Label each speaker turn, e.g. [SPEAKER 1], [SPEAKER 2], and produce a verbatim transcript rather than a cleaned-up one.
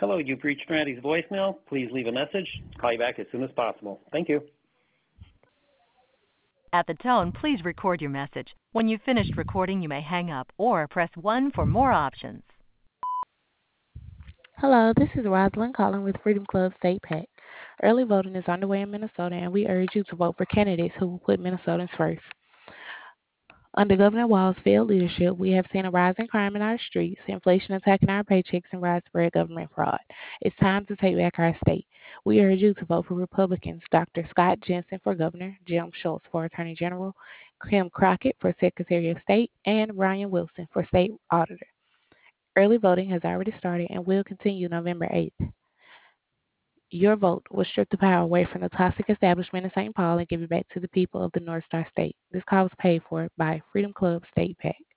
[SPEAKER 1] Hello, you've reached Randy's voicemail. Please leave a message. Call you back as soon as possible. Thank you.
[SPEAKER 2] At the tone, please record your message. When you've finished recording, you may hang up or press one for more options.
[SPEAKER 3] Hello, this is Rosalind calling with Freedom Club State PAC. Early voting is underway in Minnesota, and we urge you to vote for candidates who will put Minnesotans first. Under Governor Walz's failed leadership, we have seen a rise in crime in our streets, inflation attacking our paychecks, and widespread government fraud. It's time to take back our state. We urge you to vote for Republicans: Doctor Scott Jensen for governor, Jim Schultz for attorney general, Kim Crockett for secretary of state, and Brian Wilson for state auditor. Early voting has already started and will continue November eighth. Your vote will strip the power away from the toxic establishment in Saint Paul and give it back to the people of the North Star State. This call was paid for by Freedom Club State PAC.